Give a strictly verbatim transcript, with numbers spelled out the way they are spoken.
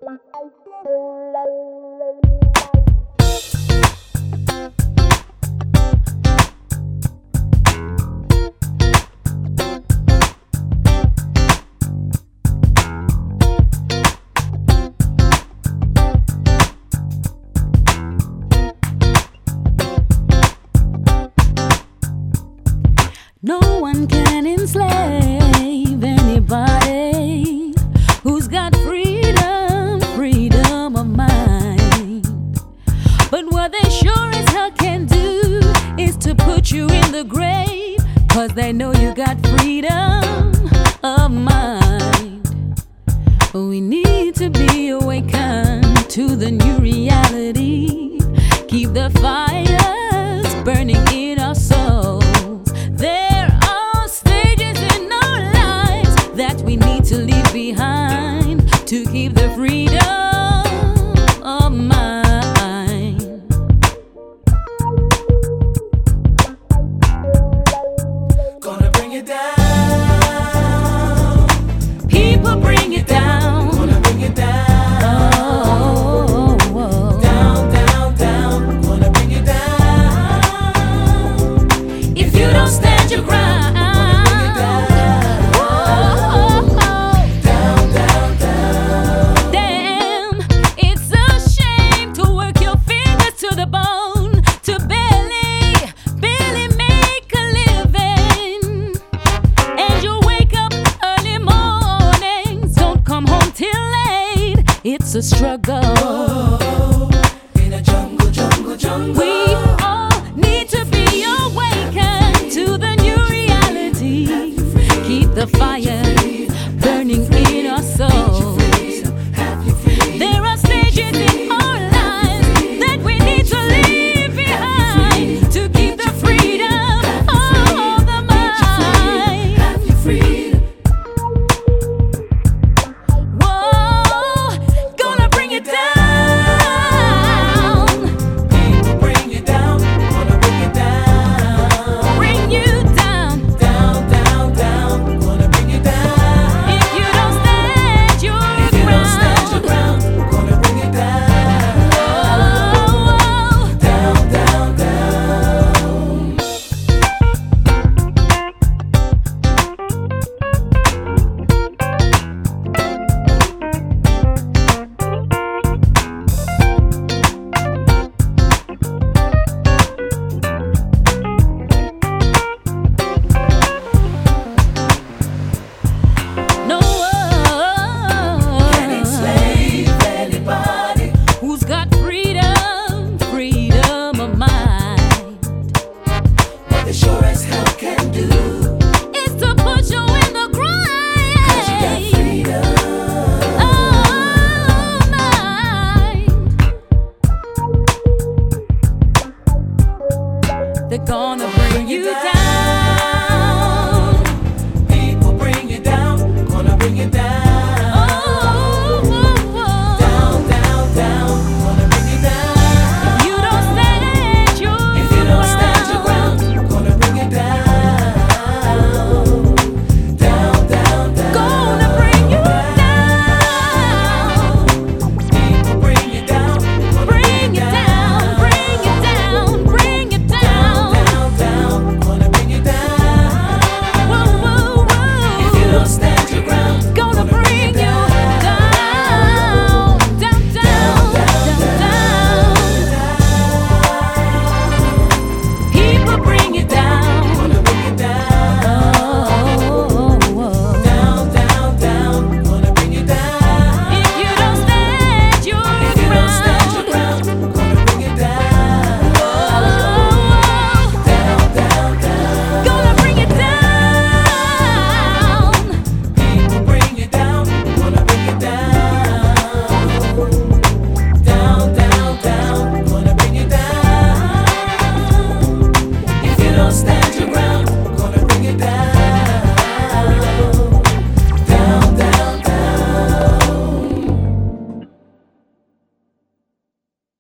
No one can enslave anybody who's got freedom, freedom of mind. But what they sure as hell can do is to put you in the grave, 'cause they know you got freedom of mind. We need to be awakened to the new reality. Keep the fires burning in our souls. There are stages in our lives that we need to leave behind to keep the freedom of mind. Gonna bring it down. People bring it down. Gonna bring it down. Oh, oh, oh. Down, down, down. Gonna bring it down. If you don't stand your ground, oh, oh, oh. Down, down, down. Damn, it's a shame to work your fingers to the bone to barely, barely make a living. And you wake up early mornings, don't come home till late. It's a struggle.